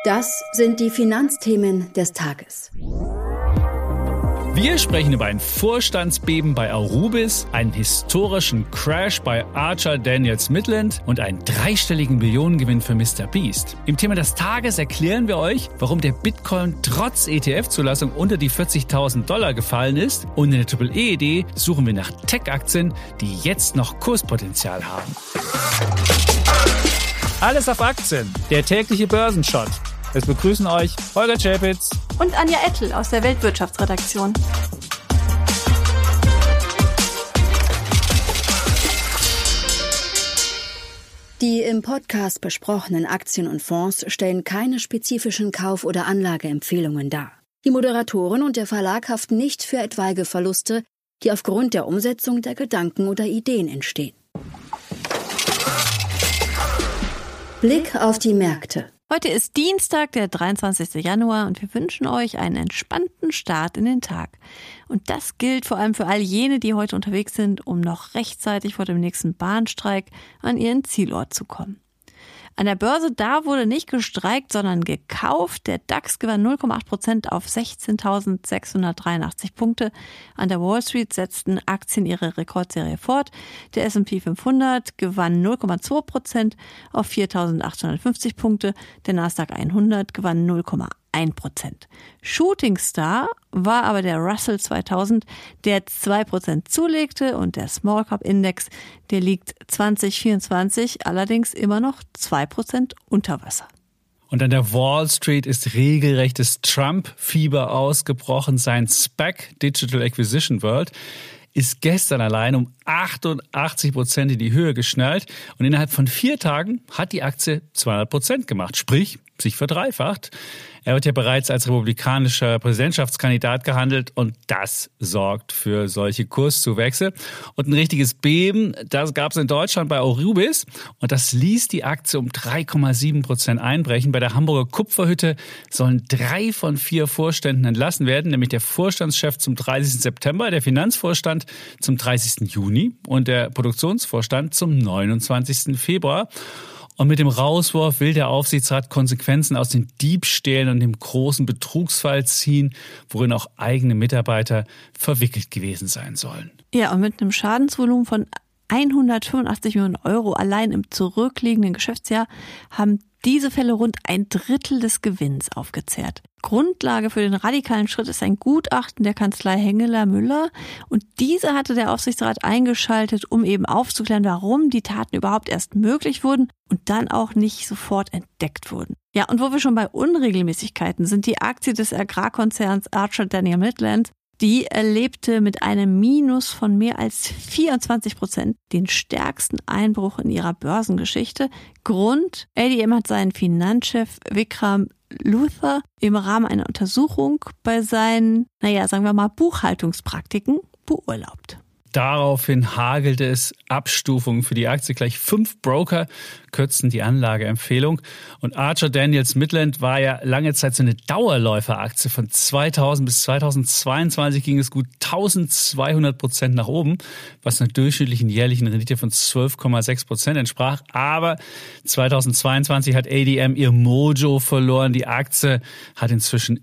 Das sind die Finanzthemen des Tages. Wir sprechen über ein Vorstandsbeben bei Arubis, einen historischen Crash bei Archer Daniels Midland und einen dreistelligen Millionengewinn für MrBeast. Im Thema des Tages erklären wir euch, warum der Bitcoin trotz ETF-Zulassung unter die $40.000 gefallen ist. Und in der Triple-E-Idee suchen wir nach Tech-Aktien, die jetzt noch Kurspotenzial haben. Alles auf Aktien, der tägliche Börsenshot. Es begrüßen euch Holger Czapitz und Anja Ettel aus der Weltwirtschaftsredaktion. Die im Podcast besprochenen Aktien und Fonds stellen keine spezifischen Kauf- oder Anlageempfehlungen dar. Die Moderatoren und der Verlag haften nicht für etwaige Verluste, die aufgrund der Umsetzung der Gedanken oder Ideen entstehen. Blick auf die Märkte. Heute ist Dienstag, der 23. Januar und wir wünschen euch einen entspannten Start in den Tag. Und das gilt vor allem für all jene, die heute unterwegs sind, um noch rechtzeitig vor dem nächsten Bahnstreik an ihren Zielort zu kommen. An der Börse, da wurde nicht gestreikt, sondern gekauft. Der DAX gewann 0,8% auf 16.683 Punkte. An der Wall Street setzten Aktien ihre Rekordserie fort. Der S&P 500 gewann 0,2% auf 4.850 Punkte. Der Nasdaq 100 gewann 0,1%. Shooting Star war aber der Russell 2000, der 2% zulegte und der Small Cap Index, der liegt 2024 allerdings immer noch 2% unter Wasser. Und an der Wall Street ist regelrechtes Trump-Fieber ausgebrochen. Sein SPAC, Digital Acquisition World, ist gestern allein um 88% in die Höhe geschnellt und innerhalb von 4 Tagen hat die Aktie 200% gemacht, sprich sich verdreifacht. Er wird ja bereits als republikanischer Präsidentschaftskandidat gehandelt und das sorgt für solche Kurszuwächse. Und ein richtiges Beben, das gab es in Deutschland bei Arubis und das ließ die Aktie um 3,7% einbrechen. Bei der Hamburger Kupferhütte sollen 3 von 4 Vorständen entlassen werden, nämlich der Vorstandschef zum 30. September, der Finanzvorstand zum 30. Juni und der Produktionsvorstand zum 29. Februar. Und mit dem Rauswurf will der Aufsichtsrat Konsequenzen aus den Diebstählen und dem großen Betrugsfall ziehen, worin auch eigene Mitarbeiter verwickelt gewesen sein sollen. Ja, und mit einem Schadensvolumen von 185 Millionen Euro allein im zurückliegenden Geschäftsjahr haben diese Fälle rund 1/3 des Gewinns aufgezehrt. Grundlage für den radikalen Schritt ist ein Gutachten der Kanzlei Hengeler Müller und diese hatte der Aufsichtsrat eingeschaltet, um eben aufzuklären, warum die Taten überhaupt erst möglich wurden und dann auch nicht sofort entdeckt wurden. Ja, und wo wir schon bei Unregelmäßigkeiten sind, die Aktie des Agrarkonzerns Archer Daniels Midland, die erlebte mit einem Minus von mehr als 24% den stärksten Einbruch in ihrer Börsengeschichte. Grund: ADM hat seinen Finanzchef Vikram Luthar im Rahmen einer Untersuchung bei seinen, sagen wir mal, Buchhaltungspraktiken beurlaubt. Daraufhin hagelte es Abstufungen für die Aktie. Gleich 5 Broker kürzten die Anlageempfehlung. Und Archer Daniels Midland war ja lange Zeit so eine Dauerläuferaktie. Von 2000 bis 2022 ging es gut 1200% nach oben, was einer durchschnittlichen jährlichen Rendite von 12,6% entsprach. Aber 2022 hat ADM ihr Mojo verloren. Die Aktie hat inzwischen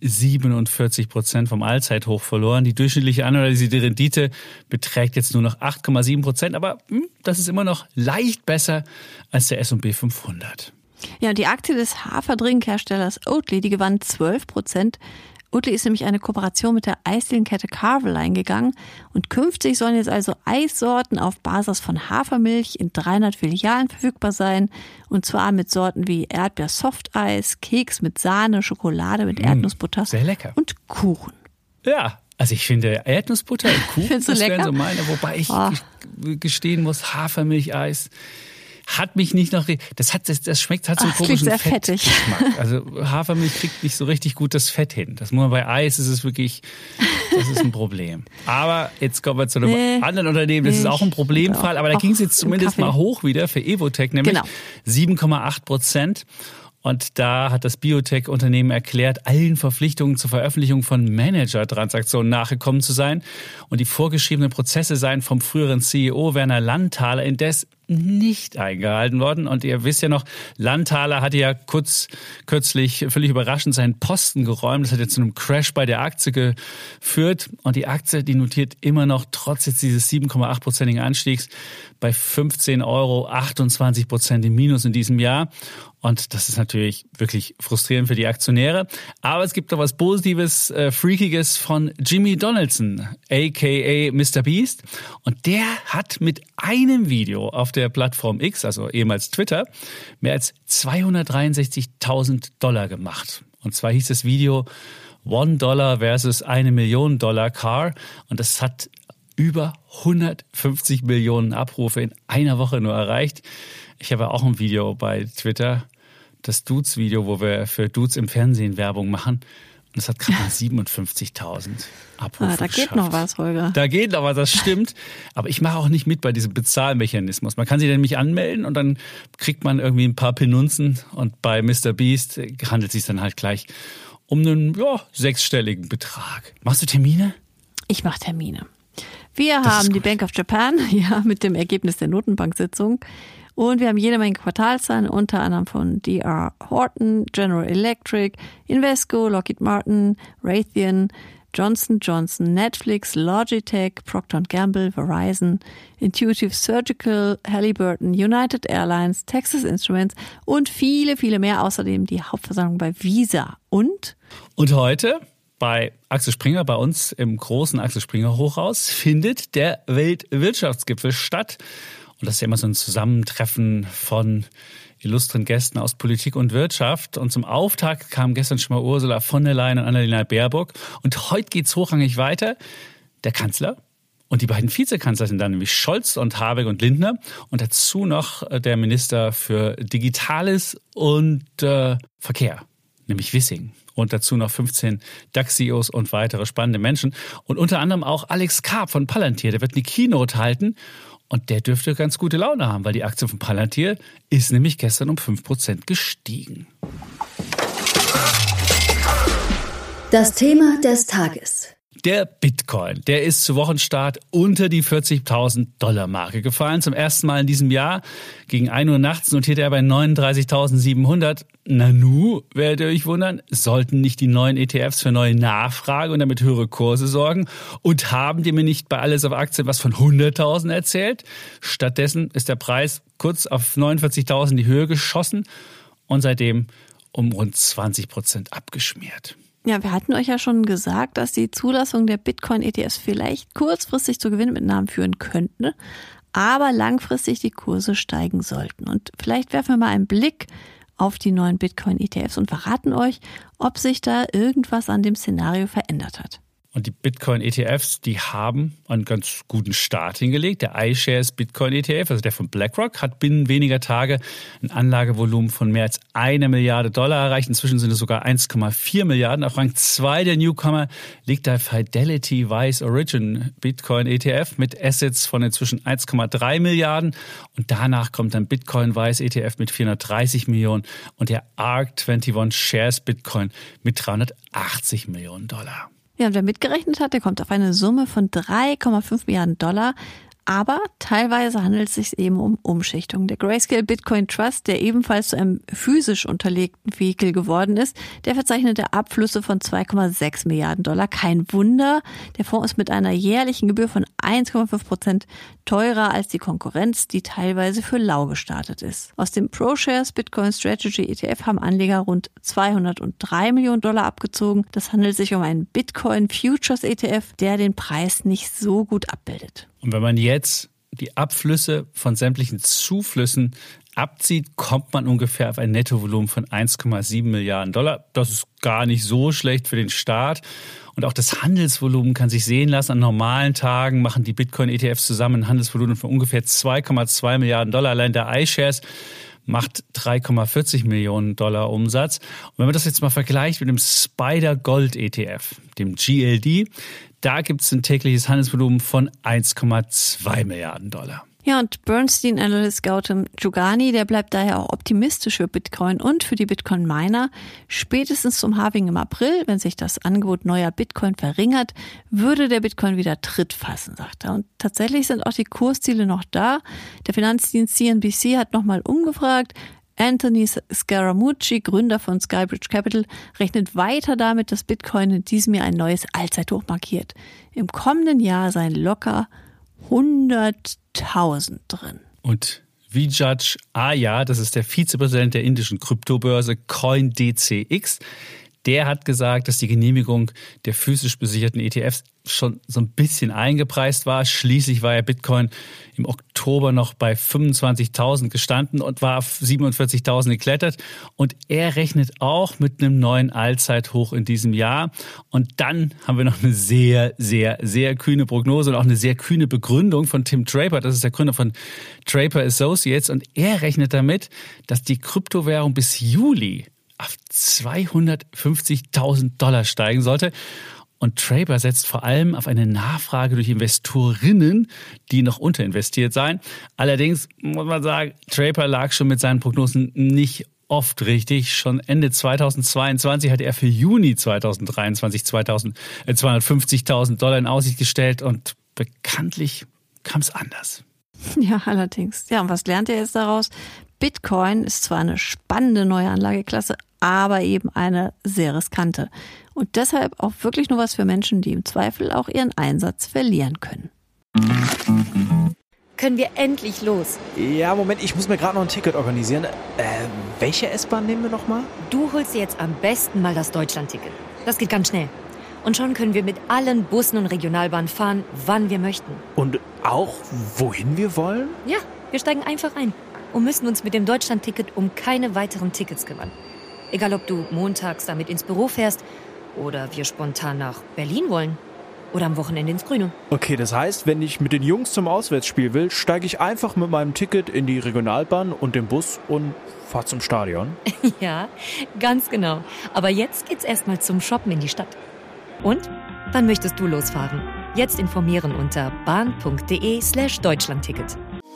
47% vom Allzeithoch verloren. Die durchschnittliche annualisierte Rendite beträgt jetzt nur noch 8,7%, aber das ist immer noch leicht besser als der S&P 500. Ja, und die Aktie des Haferdrinkherstellers Oatly, die gewann 12%. Oatly ist nämlich eine Kooperation mit der Eisdienenkette Carvel eingegangen und künftig sollen jetzt also Eissorten auf Basis von Hafermilch in 300 Filialen verfügbar sein und zwar mit Sorten wie Erdbeer-Softeis, Keks mit Sahne, Schokolade mit Erdnussbutter sehr lecker. Und Kuchen. Ja. Also ich finde Erdnussbutter und Kuchen, das wären so meine, wobei ich gestehen muss, Hafermilcheis hat mich nicht noch, das schmeckt halt so einen komischen Fettgeschmack. Also Hafermilch kriegt nicht so richtig gut das Fett hin. Das muss man bei Eis, das ist ein Problem. Aber jetzt kommen wir zu einem anderen Unternehmen, das ist auch ein Problemfall, aber da ging es jetzt zumindest mal hoch wieder für Evotec, nämlich 7,8%. Und da hat das Biotech-Unternehmen erklärt, allen Verpflichtungen zur Veröffentlichung von Manager-Transaktionen nachgekommen zu sein. Und die vorgeschriebenen Prozesse seien vom früheren CEO Werner Landthaler indes nicht eingehalten worden. Und ihr wisst ja noch, Landthaler hatte ja kürzlich völlig überraschend seinen Posten geräumt. Das hat ja zu einem Crash bei der Aktie geführt. Und die Aktie, die notiert immer noch trotz jetzt dieses 7,8%igen Anstiegs bei 15 Euro, 28% im Minus in diesem Jahr. Und das ist natürlich wirklich frustrierend für die Aktionäre. Aber es gibt noch was Positives, Freakiges von Jimmy Donaldson, a.k.a. Mr. Beast. Und der hat mit einem Video auf der Plattform X, also ehemals Twitter, mehr als $263.000 gemacht. Und zwar hieß das Video $1 versus $1 Million Car. Und das hat über 150 Millionen Abrufe in einer Woche nur erreicht. Ich habe auch ein Video bei Twitter, das Dudes-Video, wo wir für Dudes im Fernsehen Werbung machen. Und das hat gerade mal 57.000 Abrufe da geschafft. geht noch was, Holger. Da geht noch was, das stimmt. Aber ich mache auch nicht mit bei diesem Bezahlmechanismus. Man kann sich nämlich anmelden und dann kriegt man irgendwie ein paar Penunzen. Und bei Mr. Beast handelt es sich dann halt gleich um einen sechsstelligen Betrag. Machst du Termine? Ich mache Termine. Wir haben die Bank of Japan, mit dem Ergebnis der Notenbank-Sitzung. Und wir haben jede Menge Quartalszahlen, unter anderem von D.R. Horton, General Electric, Invesco, Lockheed Martin, Raytheon, Johnson & Johnson, Netflix, Logitech, Procter & Gamble, Verizon, Intuitive Surgical, Halliburton, United Airlines, Texas Instruments und viele, viele mehr. Außerdem die Hauptversammlung bei Visa. Und heute bei Axel Springer, bei uns im großen Axel Springer Hochhaus, findet der Weltwirtschaftsgipfel statt. Und das ist ja immer so ein Zusammentreffen von illustren Gästen aus Politik und Wirtschaft. Und zum Auftakt kam gestern schon mal Ursula von der Leyen und Annalena Baerbock. Und heute geht's hochrangig weiter. Der Kanzler und die beiden Vizekanzler sind dann nämlich Scholz und Habeck und Lindner. Und dazu noch der Minister für Digitales und Verkehr, nämlich Wissing. Und dazu noch 15 DAX-CEOs und weitere spannende Menschen. Und unter anderem auch Alex Karp von Palantir. Der wird eine Keynote halten. Und der dürfte ganz gute Laune haben, weil die Aktie von Palantir ist nämlich gestern um 5% gestiegen. Das Thema des Tages. Der Bitcoin, der ist zu Wochenstart unter die $40.000-Marke gefallen. Zum ersten Mal in diesem Jahr. Gegen 1 Uhr nachts notierte er bei 39.700. Nanu, werdet ihr euch wundern, sollten nicht die neuen ETFs für neue Nachfrage und damit höhere Kurse sorgen? Und haben die mir nicht bei Alles auf Aktien was von 100.000 erzählt? Stattdessen ist der Preis kurz auf 49.000 in die Höhe geschossen und seitdem um rund 20% abgeschmiert. Ja, wir hatten euch ja schon gesagt, dass die Zulassung der Bitcoin-ETFs vielleicht kurzfristig zu Gewinnmitnahmen führen könnte, aber langfristig die Kurse steigen sollten. Und vielleicht werfen wir mal einen Blick auf die neuen Bitcoin-ETFs und verraten euch, ob sich da irgendwas an dem Szenario verändert hat. Und die Bitcoin-ETFs, die haben einen ganz guten Start hingelegt. Der iShares Bitcoin-ETF, also der von BlackRock, hat binnen weniger Tage ein Anlagevolumen von mehr als $1 Milliarde erreicht. Inzwischen sind es sogar 1,4 Milliarden. Auf Rang 2 der Newcomer liegt der Fidelity Wise Origin Bitcoin-ETF mit Assets von inzwischen 1,3 Milliarden. Und danach kommt dann Bitcoin Wise ETF mit 430 Millionen und der ARK21 Shares Bitcoin mit $380 Millionen. Ja, und wer mitgerechnet hat, der kommt auf eine Summe von $3,5 Milliarden. Aber teilweise handelt es sich eben um Umschichtung. Der Grayscale Bitcoin Trust, der ebenfalls zu einem physisch unterlegten Vehikel geworden ist, der verzeichnete Abflüsse von $2,6 Milliarden. Kein Wunder, der Fonds ist mit einer jährlichen Gebühr von 1,5% teurer als die Konkurrenz, die teilweise für lau gestartet ist. Aus dem ProShares Bitcoin Strategy ETF haben Anleger rund $203 Millionen abgezogen. Das handelt sich um einen Bitcoin Futures ETF, der den Preis nicht so gut abbildet. Und wenn man jetzt die Abflüsse von sämtlichen Zuflüssen abzieht, kommt man ungefähr auf ein Nettovolumen von $1,7 Milliarden. Das ist gar nicht so schlecht für den Start. Und auch das Handelsvolumen kann sich sehen lassen. An normalen Tagen machen die Bitcoin-ETFs zusammen ein Handelsvolumen von ungefähr $2,2 Milliarden. Allein der iShares macht 3,40 Millionen Dollar Umsatz. Und wenn man das jetzt mal vergleicht mit dem Spider Gold ETF, dem GLD, da gibt es ein tägliches Handelsvolumen von $1,2 Milliarden. Ja, und Bernstein-Analyst Gautam Jogani, der bleibt daher auch optimistisch für Bitcoin und für die Bitcoin-Miner. Spätestens zum Halving im April, wenn sich das Angebot neuer Bitcoin verringert, würde der Bitcoin wieder Tritt fassen, sagt er. Und tatsächlich sind auch die Kursziele noch da. Der Finanzdienst CNBC hat nochmal umgefragt. Anthony Scaramucci, Gründer von Skybridge Capital, rechnet weiter damit, dass Bitcoin in diesem Jahr ein neues Allzeithoch markiert. Im kommenden Jahr seien locker 100.000 drin. Und Vijay Aya, das ist der Vizepräsident der indischen Kryptobörse CoinDCX, der hat gesagt, dass die Genehmigung der physisch besicherten ETFs schon so ein bisschen eingepreist war. Schließlich war ja Bitcoin im Oktober noch bei 25.000 gestanden und war auf 47.000 geklettert. Und er rechnet auch mit einem neuen Allzeithoch in diesem Jahr. Und dann haben wir noch eine sehr, sehr, sehr kühne Prognose und auch eine sehr kühne Begründung von Tim Draper. Das ist der Gründer von Draper Associates. Und er rechnet damit, dass die Kryptowährung bis Juli auf $250.000 steigen sollte. Und Draper setzt vor allem auf eine Nachfrage durch Investorinnen, die noch unterinvestiert seien. Allerdings muss man sagen, Draper lag schon mit seinen Prognosen nicht oft richtig. Schon Ende 2022 hatte er für Juni 2023 $250.000 in Aussicht gestellt und bekanntlich kam es anders. Ja, allerdings. Ja, und was lernt ihr jetzt daraus? Bitcoin ist zwar eine spannende neue Anlageklasse, aber eben eine sehr riskante. Und deshalb auch wirklich nur was für Menschen, die im Zweifel auch ihren Einsatz verlieren können. Können wir endlich los? Ja, Moment, ich muss mir gerade noch ein Ticket organisieren. Welche S-Bahn nehmen wir nochmal? Du holst dir jetzt am besten mal das Deutschland-Ticket. Das geht ganz schnell. Und schon können wir mit allen Bussen und Regionalbahnen fahren, wann wir möchten. Und auch, wohin wir wollen? Ja, wir steigen einfach ein und müssen uns mit dem Deutschland-Ticket um keine weiteren Tickets kümmern. Egal, ob du montags damit ins Büro fährst oder wir spontan nach Berlin wollen oder am Wochenende ins Grüne. Okay, das heißt, wenn ich mit den Jungs zum Auswärtsspiel will, steige ich einfach mit meinem Ticket in die Regionalbahn und den Bus und fahre zum Stadion. Ja, ganz genau. Aber jetzt geht's erstmal zum Shoppen in die Stadt. Und? Wann möchtest du losfahren? Jetzt informieren unter bahn.de/Deutschlandticket.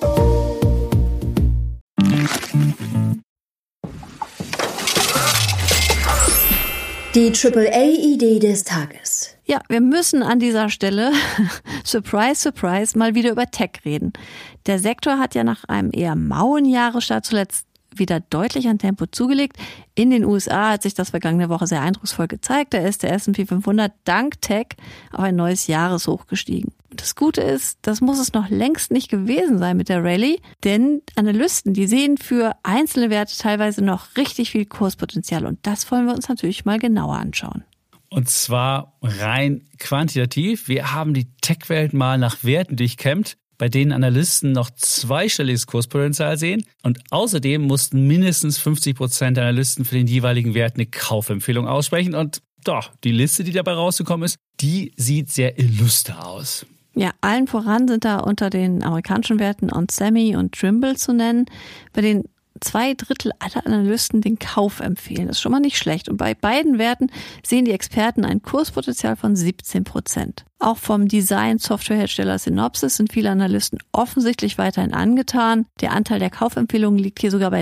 Die AAA-Idee des Tages. Ja, wir müssen an dieser Stelle, surprise, surprise, mal wieder über Tech reden. Der Sektor hat ja nach einem eher mauen Jahresstart zuletzt wieder deutlich an Tempo zugelegt. In den USA hat sich das vergangene Woche sehr eindrucksvoll gezeigt. Da ist der S&P 500 dank Tech auf ein neues Jahreshoch gestiegen. Und das Gute ist, das muss es noch längst nicht gewesen sein mit der Rallye, denn Analysten, die sehen für einzelne Werte teilweise noch richtig viel Kurspotenzial und das wollen wir uns natürlich mal genauer anschauen. Und zwar rein quantitativ. Wir haben die Tech-Welt mal nach Werten durchkämmt, bei denen Analysten noch zweistelliges Kurspotenzial sehen. Und außerdem mussten mindestens 50% der Analysten für den jeweiligen Wert eine Kaufempfehlung aussprechen. Und doch, die Liste, die dabei rausgekommen ist, die sieht sehr illuster aus. Ja, allen voran sind da unter den amerikanischen Werten onsemi und Trimble zu nennen, bei denen 2/3 aller Analysten den Kauf empfehlen. Das ist schon mal nicht schlecht. Und bei beiden Werten sehen die Experten ein Kurspotenzial von 17%. Auch vom Design-Softwarehersteller Synopsys sind viele Analysten offensichtlich weiterhin angetan. Der Anteil der Kaufempfehlungen liegt hier sogar bei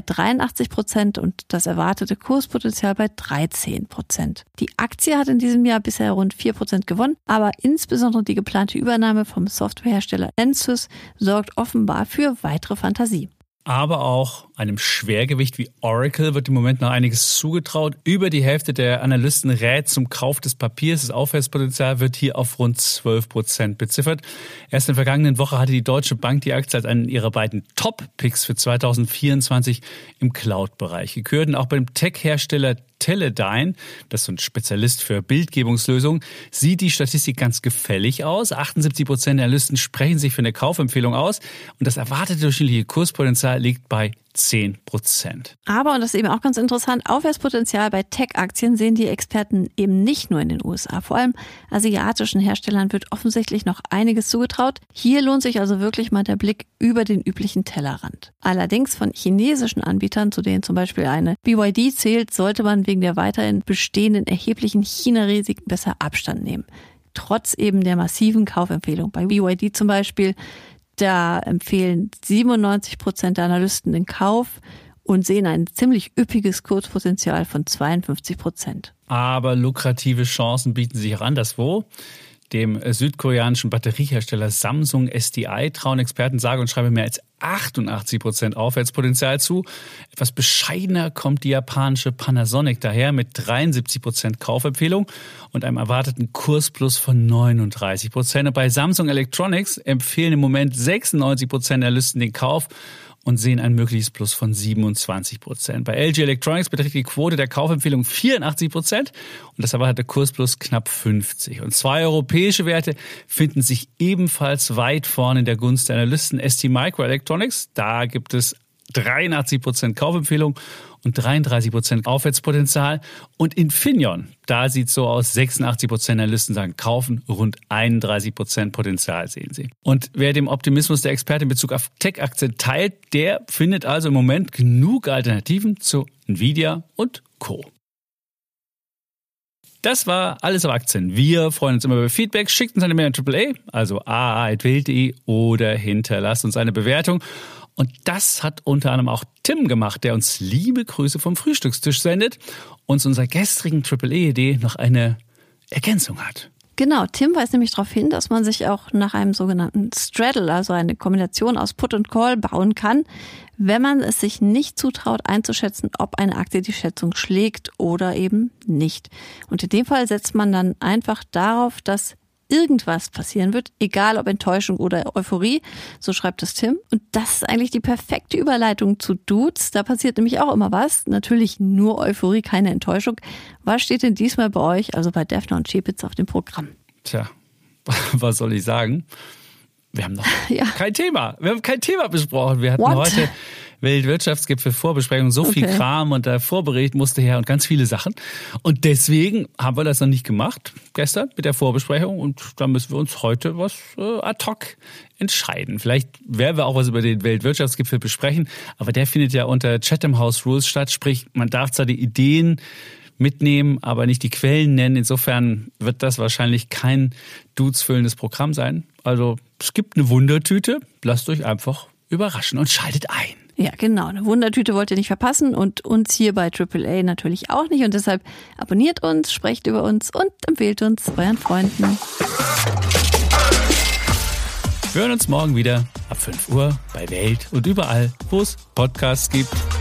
83% und das erwartete Kurspotenzial bei 13%. Die Aktie hat in diesem Jahr bisher rund 4% gewonnen, aber insbesondere die geplante Übernahme vom Softwarehersteller Ansys sorgt offenbar für weitere Fantasie. Aber auch einem Schwergewicht wie Oracle wird im Moment noch einiges zugetraut. Über die Hälfte der Analysten rät zum Kauf des Papiers. Das Aufwärtspotenzial wird hier auf rund 12% beziffert. Erst in der vergangenen Woche hatte die Deutsche Bank die Aktie als einen ihrer beiden Top-Picks für 2024 im Cloud-Bereich gekürt. Und auch beim Tech-Hersteller Teledyne, das ist so ein Spezialist für Bildgebungslösungen, sieht die Statistik ganz gefällig aus. 78% der Analysten sprechen sich für eine Kaufempfehlung aus und das erwartete durchschnittliche Kurspotenzial liegt bei 10%. Aber, und das ist eben auch ganz interessant, Aufwärtspotenzial bei Tech-Aktien sehen die Experten eben nicht nur in den USA. Vor allem asiatischen Herstellern wird offensichtlich noch einiges zugetraut. Hier lohnt sich also wirklich mal der Blick über den üblichen Tellerrand. Allerdings von chinesischen Anbietern, zu denen zum Beispiel eine BYD zählt, sollte man wegen der weiterhin bestehenden erheblichen China-Risiken besser Abstand nehmen. Trotz eben der massiven Kaufempfehlung. Bei BYD zum Beispiel, Da empfehlen 97% der Analysten den Kauf und sehen ein ziemlich üppiges Kurspotenzial von 52%. Aber lukrative Chancen bieten sich auch anderswo. Dem südkoreanischen Batteriehersteller Samsung SDI trauen Experten sage und schreibe mehr als 88% Aufwärtspotenzial zu. Etwas bescheidener kommt die japanische Panasonic daher mit 73% Kaufempfehlung und einem erwarteten Kursplus von 39%. Und bei Samsung Electronics empfehlen im Moment 96% der Analysten den Kauf und sehen ein mögliches Plus von 27%. Bei LG Electronics beträgt die Quote der Kaufempfehlung 84% und das erwartete Kursplus knapp 50%. Und 2 europäische Werte finden sich ebenfalls weit vorne in der Gunst der Analysten. STMicroelectronics, da gibt es 83% Kaufempfehlung und 33% Aufwärtspotenzial. Und Infineon, da sieht es so aus, 86% der Listen sagen kaufen, rund 31% Potenzial sehen sie. Und wer dem Optimismus der Experten in Bezug auf Tech-Aktien teilt, der findet also im Moment genug Alternativen zu Nvidia und Co. Das war alles auf Aktien. Wir freuen uns immer über Feedback. Schickt uns eine Mail an AAA, also aa@welt.de oder hinterlasst uns eine Bewertung. Und das hat unter anderem auch Tim gemacht, der uns liebe Grüße vom Frühstückstisch sendet und zu unserer gestrigen AAA-Idee noch eine Ergänzung hat. Genau, Tim weist nämlich darauf hin, dass man sich auch nach einem sogenannten Straddle, also eine Kombination aus Put und Call, bauen kann, wenn man es sich nicht zutraut einzuschätzen, ob eine Aktie die Schätzung schlägt oder eben nicht. Und in dem Fall setzt man dann einfach darauf, dass irgendwas passieren wird, egal ob Enttäuschung oder Euphorie, so schreibt es Tim. Und das ist eigentlich die perfekte Überleitung zu Dudes. Da passiert nämlich auch immer was. Natürlich nur Euphorie, keine Enttäuschung. Was steht denn diesmal bei euch, also bei Defner und Chepitz, auf dem Programm? Tja, was soll ich sagen? Wir haben noch kein Thema. Wir haben kein Thema besprochen. Wir hatten heute Weltwirtschaftsgipfel-Vorbesprechung, so viel Kram und der Vorbericht musste her und ganz viele Sachen. Und deswegen haben wir das noch nicht gemacht, gestern mit der Vorbesprechung. Und da müssen wir uns heute was ad hoc entscheiden. Vielleicht werden wir auch was über den Weltwirtschaftsgipfel besprechen, aber der findet ja unter Chatham House Rules statt. Sprich, man darf zwar die Ideen mitnehmen, aber nicht die Quellen nennen. Insofern wird das wahrscheinlich kein dudesfüllendes Programm sein. Also es gibt eine Wundertüte. Lasst euch einfach überraschen und schaltet ein. Ja, genau. Eine Wundertüte wollt ihr nicht verpassen und uns hier bei AAA natürlich auch nicht. Und deshalb abonniert uns, sprecht über uns und empfehlt uns euren Freunden. Wir hören uns morgen wieder ab 5 Uhr bei Welt und überall, wo es Podcasts gibt.